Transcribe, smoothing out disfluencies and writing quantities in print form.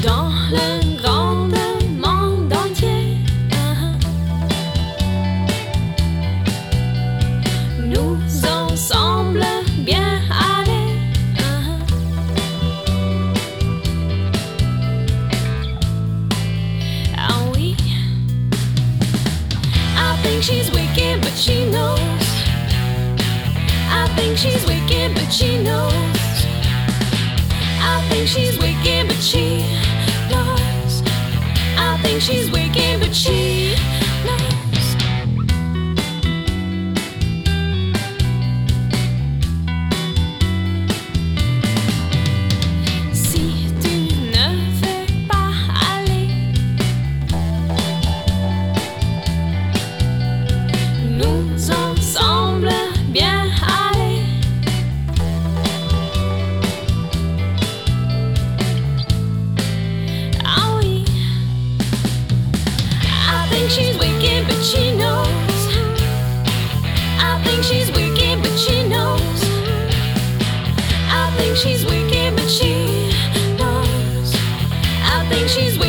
dans le grand monde entier. Nous ensemble bien aller. Ah oui. I think she's wicked, but she knows. I think she's wicked, but she knows. I think she's wicked, but she knows. I think she's wicked, but she knows. Si tu ne veux pas aller, nous ensemble bien aller. Ah oui. I think she's wicked, but she knows. I think she's wicked, but she knows. I think she's wicked, but she knows. I think she's